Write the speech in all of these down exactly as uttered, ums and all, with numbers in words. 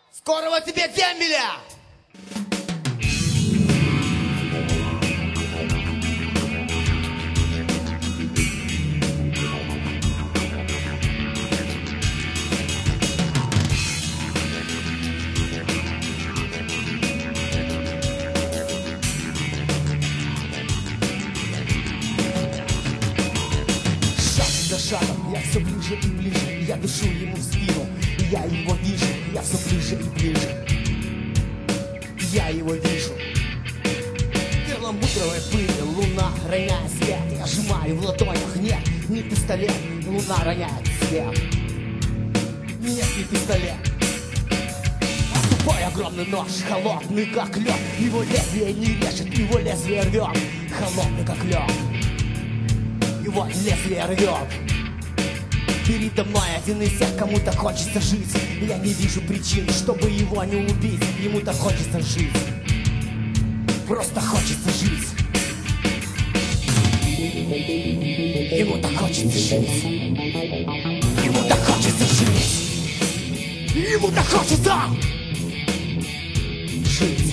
Скорого тебе дембеля! Шагом, я все ближе и ближе, я дышу ему в спину, я его вижу, я все ближе и ближе, я его вижу. Перламутровая пыль, луна роняет свет, я сжимаю в ладонях, нет, не пистолет, луна роняет свет, нет, не пистолет. А тупой огромный нож, холодный как лед, его лезвие не режет, его лезвие рвет, холодный как лед, его лезвие рвет. Передо мной один из тех, кому так хочется жить. Я не вижу причин, чтобы его не убить. Ему так хочется жить. Просто хочется жить. Ему так хочется жить. Ему так хочется жить. Ему так хочется жить.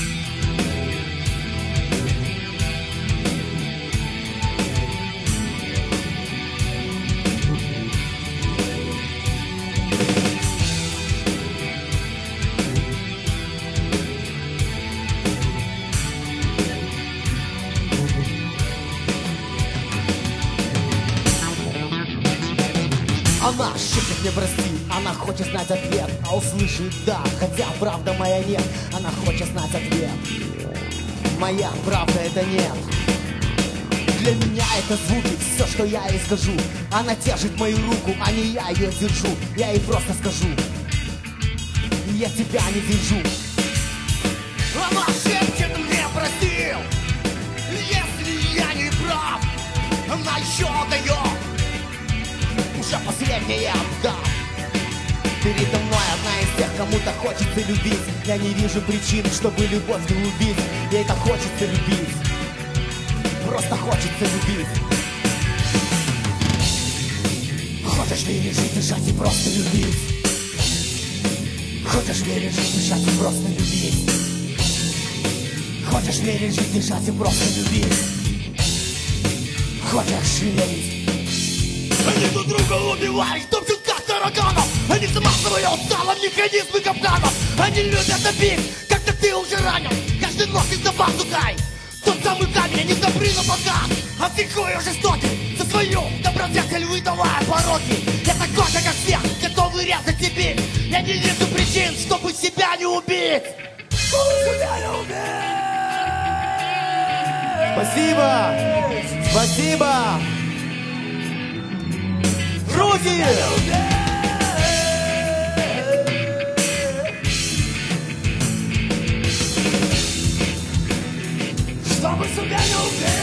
Она шепчет мне прости, она хочет знать ответ, а услышит да, хотя правда моя нет. Она хочет знать ответ, моя правда это нет. Для меня это звуки, все, что я ей скажу. Она держит мою руку, а не я ее держу. Я ей просто скажу, я тебя не держу. Она шепчет мне прости, если я не прав. Она еще дает уже последнее отдам. Передо мной одна из тех, кому так хочется любить. Я не вижу причин, чтобы любовь не убить. Ей так хочется любить, просто хочется любить. Хочешь верить, жить, дышать и просто любить. Хочешь верить, жить, дышать и просто любить. Хочешь верить, жить, дышать и просто любить. Хочешь верить. Они друг друга убивают, топчут как тараканов. Они смазывают салом механизмы капканов. Они любят добить, когда ты уже ранен. Каждый носит за базукой тот самый камень, они добры на показ. А ты хуй жестокий, за свою добродетель выдавая пороки. Я такой же, как все, готовы резать тебе. Я не вижу причин, чтобы себя не убить. Чтобы себя не убить. Спасибо! Спасибо! Руки! Чтобы себя не убить.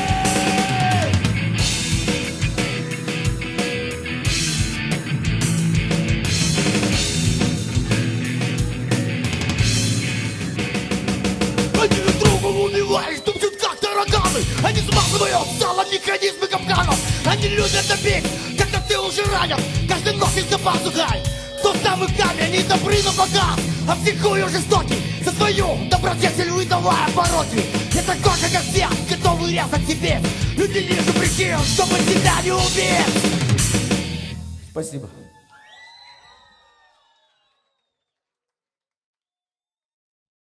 Они друг друга убивают, тупчут как тараканы. Они смазывают салом механизмы капканов. Они любят добить, когда ты уже ранен. Каждый носит за базукой тот самый камень, они добры на показ. А психую жестокий, за свою добродетель выдавая пороки. Я такой же, как все, готовы резать тебе. И не вижу причин, чтобы тебя не убить. Спасибо.